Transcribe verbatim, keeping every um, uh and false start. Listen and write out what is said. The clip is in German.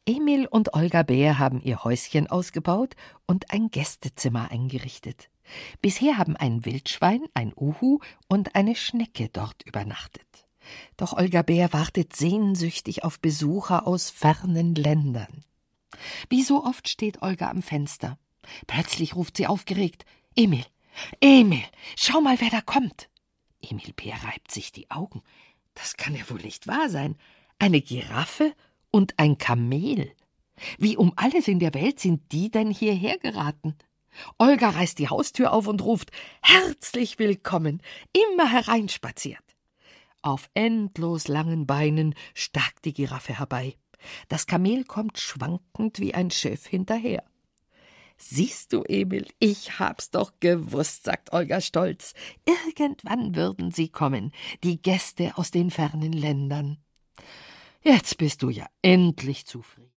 Emil und Olga Bär haben ihr Häuschen ausgebaut und ein Gästezimmer eingerichtet. Bisher haben ein Wildschwein, ein Uhu und eine Schnecke dort übernachtet. Doch Olga Bär wartet sehnsüchtig auf Besucher aus fernen Ländern. Wie so oft steht Olga am Fenster. Plötzlich ruft sie aufgeregt: »Emil, Emil, schau mal, wer da kommt!« Emil Bär reibt sich die Augen. Das kann ja wohl nicht wahr sein. Eine Giraffe und ein Kamel. Wie um alles in der Welt sind die denn hierher geraten? Olga reißt die Haustür auf und ruft: »Herzlich willkommen, immer hereinspaziert!« Auf endlos langen Beinen starkt die Giraffe herbei. Das Kamel kommt schwankend wie ein Schiff hinterher. »Siehst du, Emil, ich hab's doch gewusst«, sagt Olga stolz. »Irgendwann würden sie kommen, die Gäste aus den fernen Ländern. Jetzt bist du ja endlich zufrieden.«